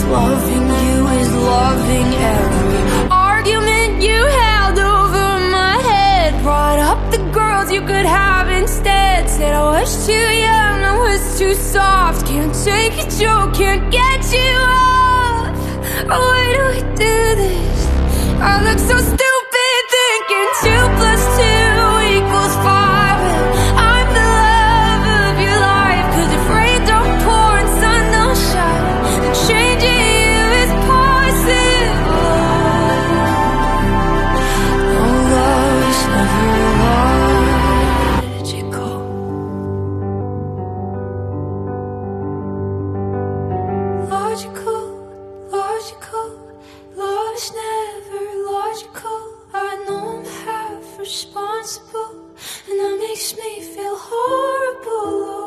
Loving you is loving every argument you held over my head. Brought up the girls you could have instead. Said I was too young, I was too soft. Can't take a joke, can't get you off. Why do we do this? I look so stupid thinking 2 plus 2 equals 5. And I'm the love of your life. 'Cause if rain don't pour and sun don't shine, then changing you is possible. No, love is never logical. Logical, logical. Love is never logical. I know I'm half responsible, and that makes me feel horrible.